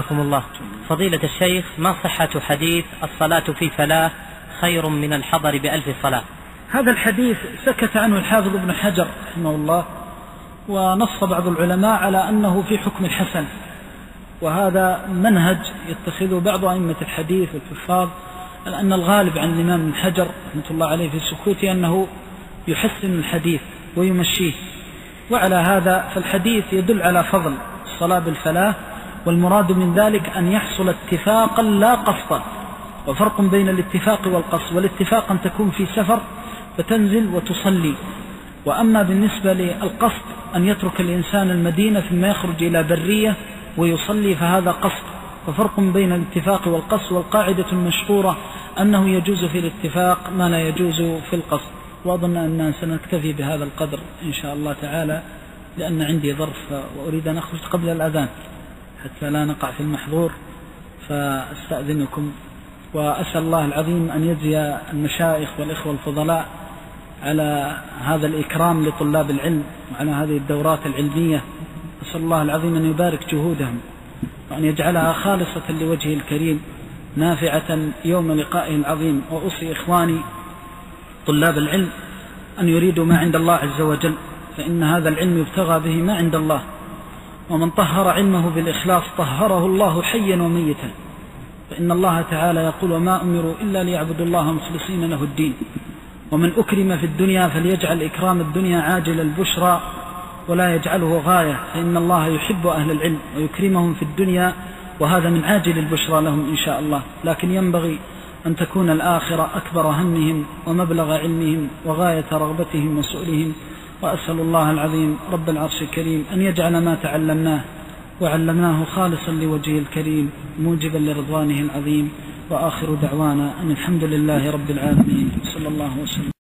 رحمكم الله. فضيلة الشيخ، ما صحة حديث الصلاة في فلاة خير من الحضر بألف صلاة؟ هذا الحديث سكت عنه الحافظ ابن حجر رحمه الله، ونص بعض العلماء على أنه في حكم الحسن، وهذا منهج يتخذه بعض أئمة الحديث والحفاظ، أن الغالب عن الإمام ابن حجر رحمه الله عليه في السكوت أنه يحسن الحديث ويمشيه. وعلى هذا فالحديث يدل على فضل الصلاة بالفلاة، والمراد من ذلك أن يحصل اتفاقا لا قصدا، وفرق بين الاتفاق والقصد. والاتفاق أن تكون في سفر فتنزل وتصلي، وأما بالنسبة للقصد أن يترك الإنسان المدينة ثم يخرج إلى برية ويصلي، فهذا قصد. ففرق بين الاتفاق والقصد، والقاعدة المشهورة أنه يجوز في الاتفاق ما لا يجوز في القصد. وأظن أننا سنكتفي بهذا القدر إن شاء الله تعالى، لأن عندي ظرف وأريد أن أخرج قبل الأذان حتى لا نقع في المحظور، فأستأذنكم وأسأل الله العظيم أن يجزي المشايخ والإخوة الفضلاء على هذا الإكرام لطلاب العلم وعلى هذه الدورات العلمية. أسأل الله العظيم أن يبارك جهودهم وأن يجعلها خالصة لوجهه الكريم نافعة يوم لقائه العظيم. وأوصي إخواني طلاب العلم أن يريدوا ما عند الله عز وجل، فإن هذا العلم يبتغى به ما عند الله، ومن طهر علمه بالإخلاص طهره الله حيا وميتا، فإن الله تعالى يقول: وما أمروا إلا ليعبدوا الله مخلصين له الدين. ومن أكرم في الدنيا فليجعل إكرام الدنيا عاجل البشرى ولا يجعله غاية، فإن الله يحب أهل العلم ويكرمهم في الدنيا، وهذا من عاجل البشرى لهم إن شاء الله. لكن ينبغي أن تكون الآخرة أكبر همهم ومبلغ علمهم وغاية رغبتهم وسؤلهم. وأسأل الله العظيم رب العرش الكريم أن يجعل ما تعلمناه وعلمناه خالصا لوجهه الكريم موجبا لرضوانه العظيم. وآخر دعوانا أن الحمد لله رب العالمين، صلى الله وسلم.